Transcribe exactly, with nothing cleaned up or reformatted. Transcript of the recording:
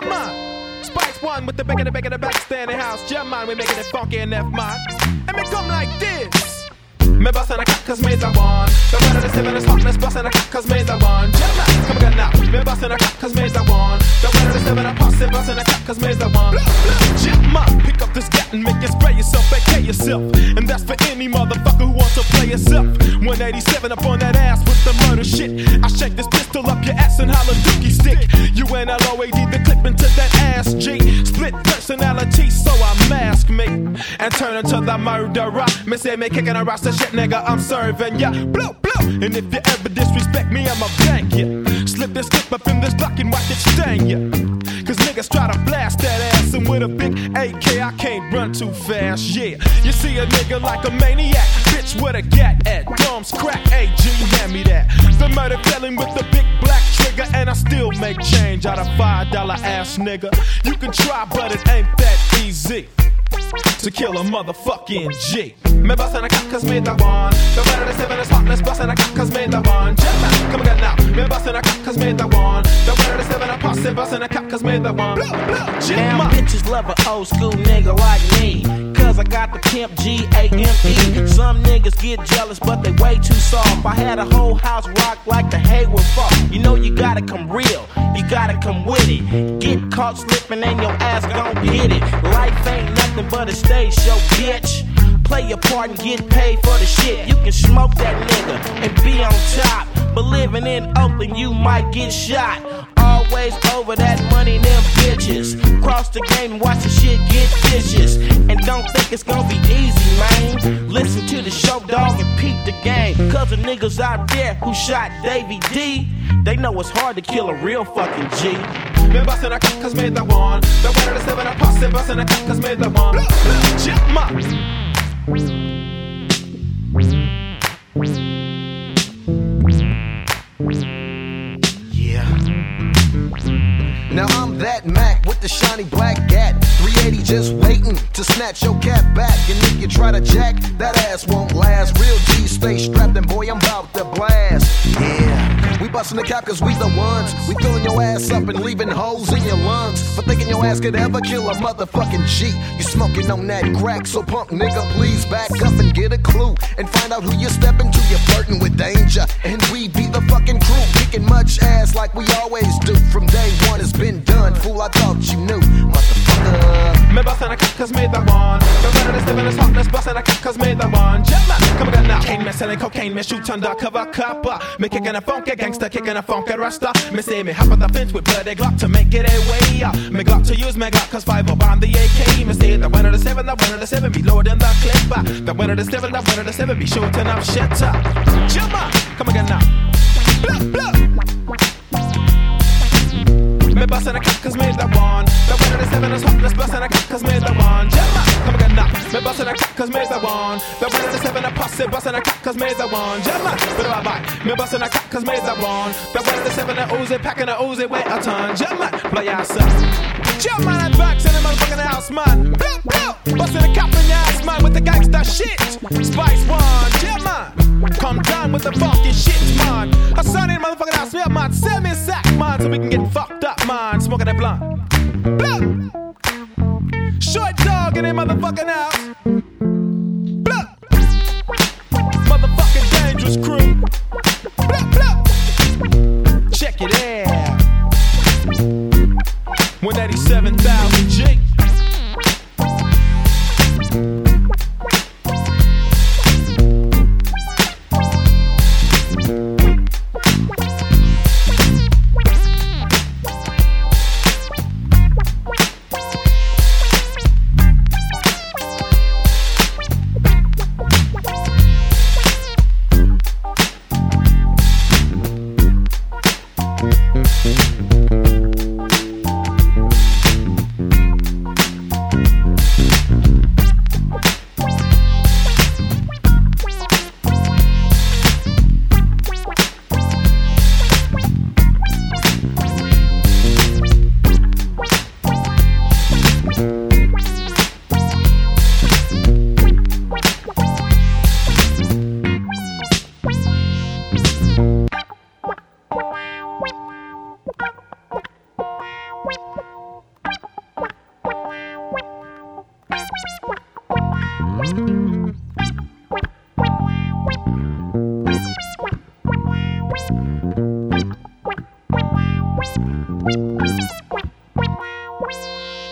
Gemma. Spice One with the bigger, the bigger, the back standing house. Gemma, we making it funky in F man. And we come like this. Me bustin' a cat cause me's the one. The weather the seven is hot, let's bustin' a cat cause me's the one. Gemma, come again now. Me bustin' a cat cause me's the one. The weather the seven is hot, let's bustin' a cat cause me's the one. Gemma, pick up this gat and make it spray yourself, A K yourself. And that's for any motherfucker who wants to play yourself. one eighty-seven up on that ass with the murder shit. I shake this pistol up your ass and holla dookie stick. U N L O A D the clip into that ass G. Split personality, so I mask me and turn into the murderer. Me say me kicking a rasta shit, nigga, I'm serving ya. Blow, blow. And if you ever disrespect me, I'ma blank ya. Slip this slip up in this block and watch it sting ya. Cause niggas try to blast that ass, and with a big A K I can't run too fast, yeah. You see a nigga like a maniac, bitch with a gat at drums crack, A G, hand me that. The murder felon with the big black trigger, and I still make change out of five dollar ass nigga. You can try, but it ain't that easy to kill a motherfucking G. Me bustin' a cat cause me the one. The weather the seven is hot, let's bustin' a cat cause me the one. Gemma, come again now. Me bustin' a cat cause me the one. The weather the seven is hot, bustin' a cat cause me the one. Gemma. Now bitches love an old school nigga like me, cause I got the pimp G A M E. Some niggas get jealous but they way too soft. I had a whole house rock like the Hayward Fault. You know you gotta come real, you gotta come with it. Get caught slipping and your ass gon' get it. Life ain't nothing but a stage show, bitch. Play your part and get paid for the shit. You can smoke that nigga and be on top, but living in Oakland you might get shot. Always over that money, them bitches. Cross the game and watch the shit get vicious. And don't think it's gonna be easy, man. Listen to the show, dog, and peep the game. Cause the niggas out there who shot Davey D, they know it's hard to kill a real fucking G. Me bustin' a cat cause me the one. The weather the seven is hot, bustin' a cat cause me the one. Gemma. Now I'm that Mac with the shiny black gat, three eighty just waiting to snatch your cat back. And if you try to jack, that ass won't last. Real G stay strapped and boy I'm about to blast. Yeah, we bustin' the cap cause we the ones. We filling your ass up and leaving holes in your lungs for thinking your ass could ever kill a motherfucking G. You smoking on that crack, so punk nigga please back up and get a clue and find out who you're stepping to. You're flirting with danger, and we be the fucking crew, kicking much ass like we always do. From day one it's been done, fool, I thought you knew, motherfucker. Me bustin' a cat cause me the one. The weather the seven is hot, let's bustin' a cat cause me the one. Gemma, come again now. Cane me selling cocaine, me shoot undercover copper. Me kicking a funky gangster, kicking a funky rasta. Me say me hop on the fence with bloody Glock to make it a way. Me Glock to use me Glock cause five up on the A K. Me say the weather the seven, the weather the seven be loading the clip. The weather the seven, the weather the seven be shooting up shit. Gemma, come again now. Blah, blah. Me bustin' a cat cause me the one. The weather the seven is hot, let's bustin' a cat cause me the one. Gemma, come again now. Me bustin' a cat cause me the one. The weather the seven is posse, bustin' a cat cause me the one. Gemma, bit of a bite. Me bustin' a cat cause me the one. The weather the seven is Uzi, packing a Uzi, wait a ton. Gemma, play yourself. Gemma, that back to the motherfucking house, man. Blow, blow. Bustin' a cap in your ass, man, with the gangsta shit. Spice One, Gemma. Come down with the funky shit, man. A son in motherfucking house, yeah, man. Send me a sack, man, so we can get fucked up, man. Smoking that blunt. Blunt. Short dog in that motherfucking house. Blunt. Motherfucking dangerous crew. Blunt, blunt. Check it out. one eighty-seven thousand.